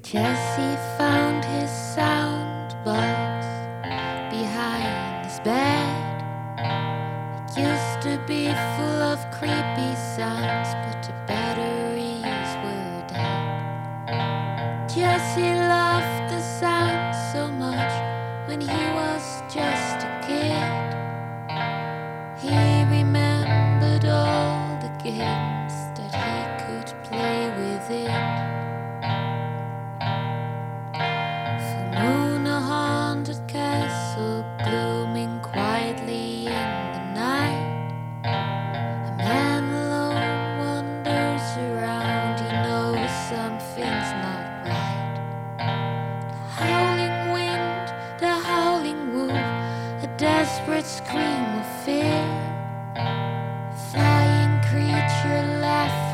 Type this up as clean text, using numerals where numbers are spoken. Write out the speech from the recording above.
Jesse found his sound box behind his bed. It used to be full of creepy sounds, but the batteries were dead. Jesse loved the sound so much when he was just a kid. He remembered all the games that he could play with it. Castle glooming quietly in the night. A man alone wanders around. He knows something's not right. The howling wind, the howling wolf, a desperate scream of fear. Flying creature laughing